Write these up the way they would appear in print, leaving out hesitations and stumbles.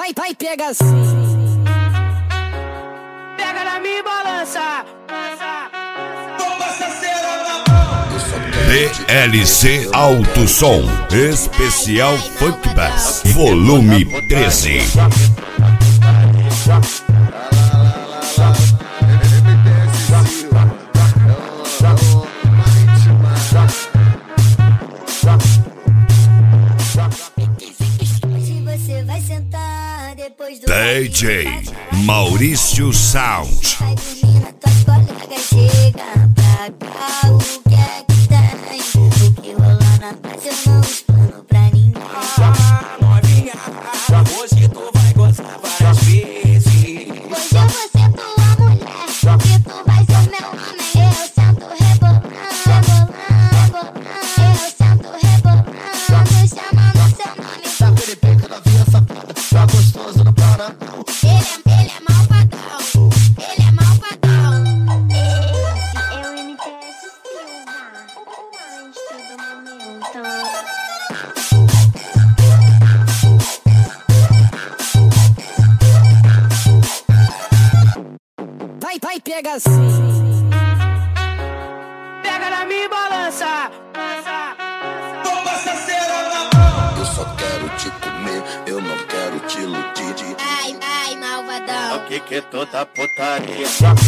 Vai, pega assim. Pega na minha balança. DLC Alto Som Especial Funk Bass Volume 13. DJ Maurício Sound. Hoje tu vai gozar várias vezes. Hoje eu vou ser tua mulher e tu vai ser meu homem. Eu sento rebolando, rebolando. Eu sento rebolando, chamando seu nome. Tá peripeca da via safada, tá gostoso no Paraná. Ele é malvadão, ele é malvadão. Esse é o MTS Silva, o monstro do momento. Vai, pega assim. Pega na minha balança. Eu só quero te comer, eu não quero te iludir. Ai, malvadão. O que é toda putaria?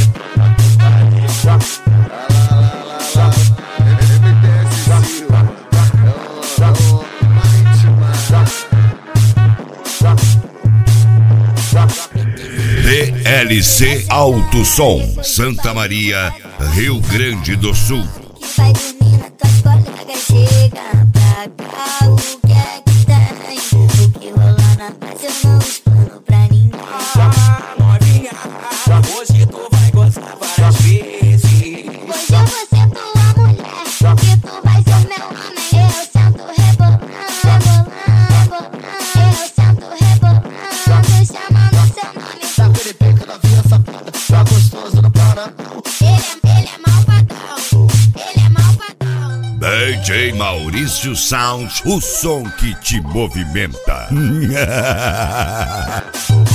DLC Alto Som Santa Maria, Rio Grande do Sul. Vai dormir na tua colega, chega pra cá. O que é que tem? O que rolar na paz eu não explano pra ninguém. Novinha, hoje tu vai gozar várias vezes. Hoje eu vou ser tua mulher e tu vai ser meu homem. Eu sento rebolando, rebolando. Eu sento rebolando, chamando seu nome. Tá peripeca da via safada, tá gostoso no Paraná. Ele é malvadão, ele é malvadão. DJ Maurício Sound, o som que te movimenta.